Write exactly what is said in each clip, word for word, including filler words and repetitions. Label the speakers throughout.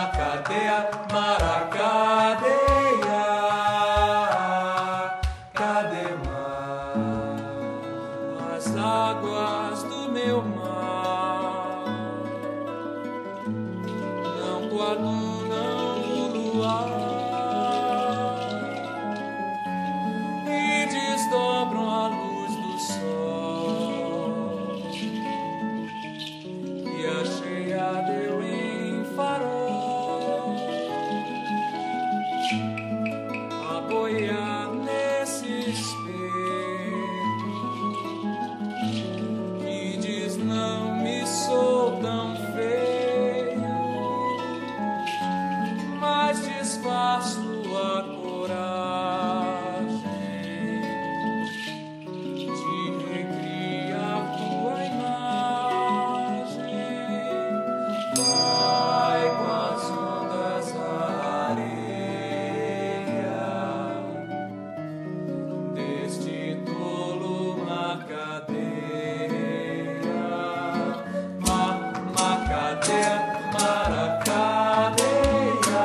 Speaker 1: cadeia, maracadeia, cadê mar? As águas do meu mar não coadunam o luar e desdobram a luz do sol, e a cheia deu em farol a boiar nesse espelho e diz: não me sou tão feio, mas disfarço a coragem de recriar tua imagem. Vai com as ondas da areia deste tolo macadeia, ma, macadeia, maracadeia,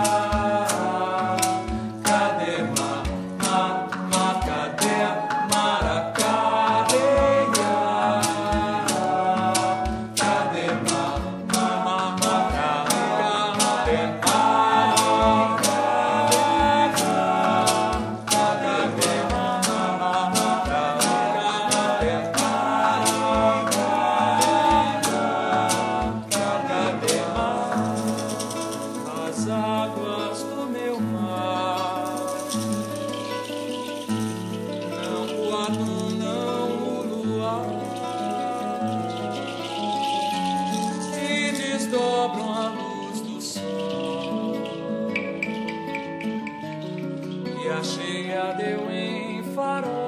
Speaker 1: cadê ma, ma, macadeia, maracadeia, cadê ma, ma, ma, macadeia, cadê ma, ma, ma, macadeia, cadê ma, as águas do meu mar não coadunam o luar e desdobram a luz do sol, e a cheia deu em farol